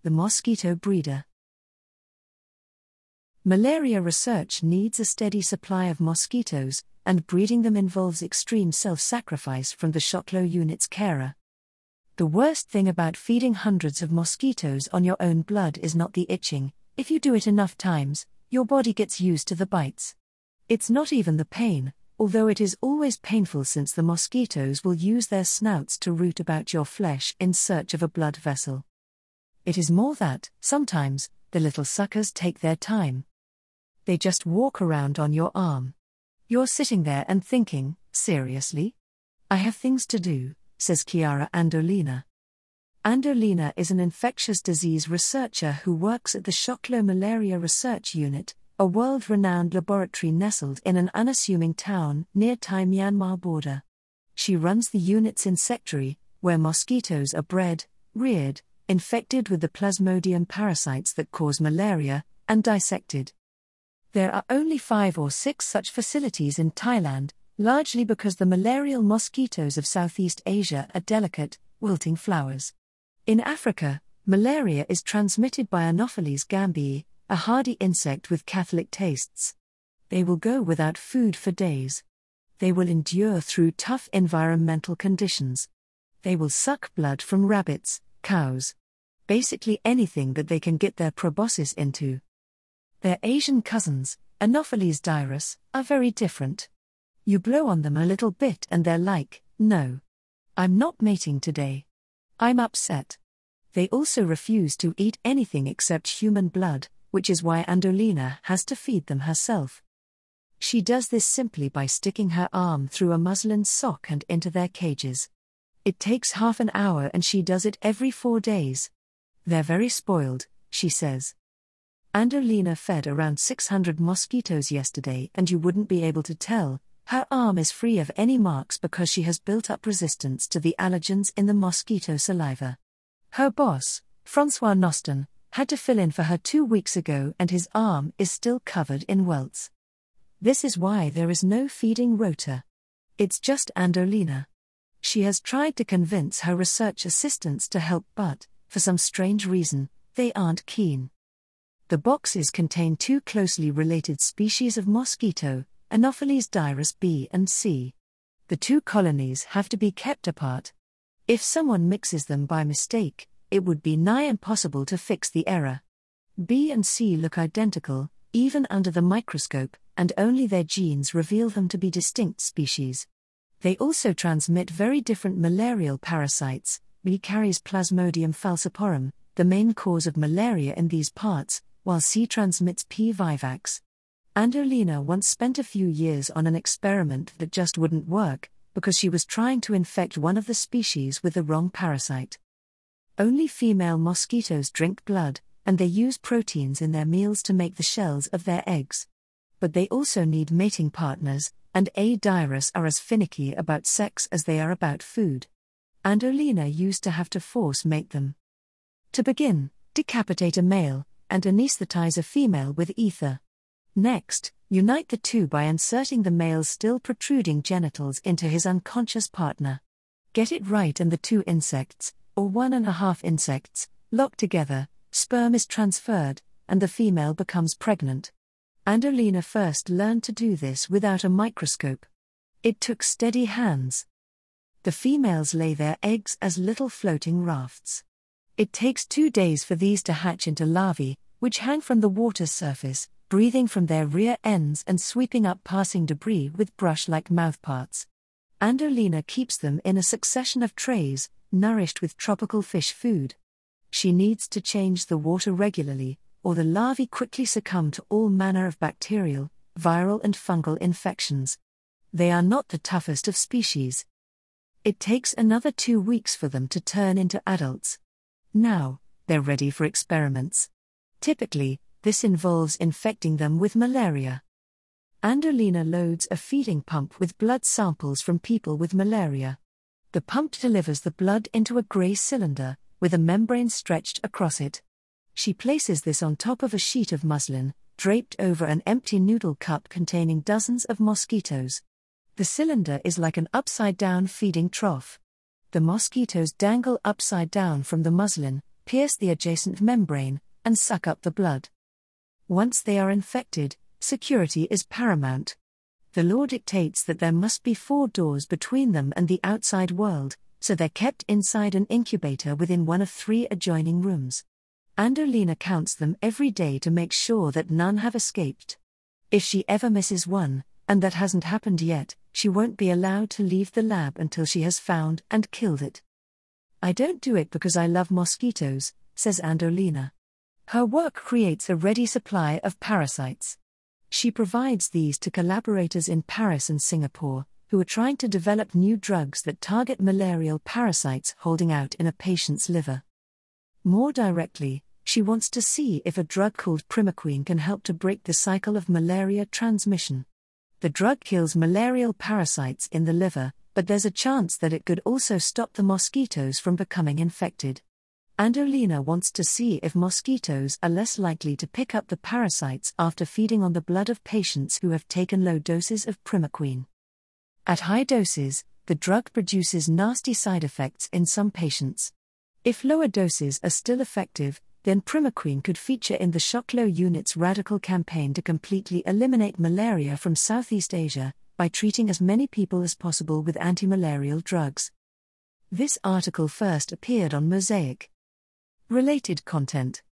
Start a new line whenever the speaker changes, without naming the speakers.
The mosquito breeder. Malaria research needs a steady supply of mosquitoes, and breeding them involves extreme self-sacrifice from the Shotlow unit's carer. The worst thing about feeding hundreds of mosquitoes on your own blood is not the itching. If you do it enough times, your body gets used to the bites. It's not even the pain, although it is always painful since the mosquitoes will use their snouts to root about your flesh in search of a blood vessel. It is more that, sometimes, the little suckers take their time. They just walk around on your arm. You're sitting there and thinking, seriously? I have things to do, says Chiara Andolina. Andolina is an infectious disease researcher who works at the Shotlow Malaria Research Unit, a world-renowned laboratory nestled in an unassuming town near Thai-Myanmar border. She runs the unit's insectary, where mosquitoes are bred, reared, infected with the Plasmodium parasites that cause malaria, and dissected. There are only 5 or 6 such facilities in Thailand, largely because the malarial mosquitoes of Southeast Asia are delicate, wilting flowers. In Africa, malaria is transmitted by Anopheles gambiae, a hardy insect with catholic tastes. They will go without food for days. They will endure through tough environmental conditions. They will suck blood from rabbits, cows. Basically anything that they can get their proboscis into. Their Asian cousins, Anopheles dirus, are very different. You blow on them a little bit and they're like, no. I'm not mating today. I'm upset. They also refuse to eat anything except human blood, which is why Andolina has to feed them herself. She does this simply by sticking her arm through a muslin sock and into their cages. It takes half an hour and she does it every 4 days. They're very spoiled, she says. Andolina fed around 600 mosquitoes yesterday and you wouldn't be able to tell. Her arm is free of any marks because she has built up resistance to the allergens in the mosquito saliva. Her boss, Francois Noston, had to fill in for her 2 weeks ago and his arm is still covered in welts. This is why there is no feeding rota. It's just Andolina. She has tried to convince her research assistants to help but, for some strange reason, they aren't keen. The boxes contain 2 closely related species of mosquito, Anopheles dirus B and C. The 2 colonies have to be kept apart. If someone mixes them by mistake, it would be nigh impossible to fix the error. B and C look identical, even under the microscope, and only their genes reveal them to be distinct species. They also transmit very different malarial parasites. B carries Plasmodium falciparum, the main cause of malaria in these parts, while C transmits P. vivax. Andolina once spent a few years on an experiment that just wouldn't work, because she was trying to infect one of the species with the wrong parasite. Only female mosquitoes drink blood, and they use proteins in their meals to make the shells of their eggs. But they also need mating partners, and A. dirus are as finicky about sex as they are about food. Andolina used to have to force mate them. To begin, decapitate a male, and anesthetize a female with ether. Next, unite the 2 by inserting the male's still protruding genitals into his unconscious partner. Get it right and the 2 insects, or 1.5 insects, lock together, sperm is transferred, and the female becomes pregnant. Andolina first learned to do this without a microscope. It took steady hands. The females lay their eggs as little floating rafts. It takes 2 days for these to hatch into larvae, which hang from the water's surface, breathing from their rear ends and sweeping up passing debris with brush-like mouthparts. Andolina keeps them in a succession of trays, nourished with tropical fish food. She needs to change the water regularly, or the larvae quickly succumb to all manner of bacterial, viral and fungal infections. They are not the toughest of species. It takes another 2 weeks for them to turn into adults. Now, they're ready for experiments. Typically, this involves infecting them with malaria. Andolina loads a feeding pump with blood samples from people with malaria. The pump delivers the blood into a grey cylinder, with a membrane stretched across it. She places this on top of a sheet of muslin, draped over an empty noodle cup containing dozens of mosquitoes. The cylinder is like an upside-down feeding trough. The mosquitoes dangle upside down from the muslin, pierce the adjacent membrane, and suck up the blood. Once they are infected, security is paramount. The law dictates that there must be 4 doors between them and the outside world, so they're kept inside an incubator within one of 3 adjoining rooms. Andolina counts them every day to make sure that none have escaped. If she ever misses one, and that hasn't happened yet, she won't be allowed to leave the lab until she has found and killed it. "I don't do it because I love mosquitoes," says Andolina. Her work creates a ready supply of parasites. She provides these to collaborators in Paris and Singapore, who are trying to develop new drugs that target malarial parasites holding out in a patient's liver. More directly, she wants to see if a drug called Primaquine can help to break the cycle of malaria transmission. The drug kills malarial parasites in the liver, but there's a chance that it could also stop the mosquitoes from becoming infected. Andolina wants to see if mosquitoes are less likely to pick up the parasites after feeding on the blood of patients who have taken low doses of Primaquine. At high doses, the drug produces nasty side effects in some patients. If lower doses are still effective, then Primaquine could feature in the Shoklo unit's radical campaign to completely eliminate malaria from Southeast Asia, by treating as many people as possible with anti-malarial drugs. This article first appeared on Mosaic. Related content.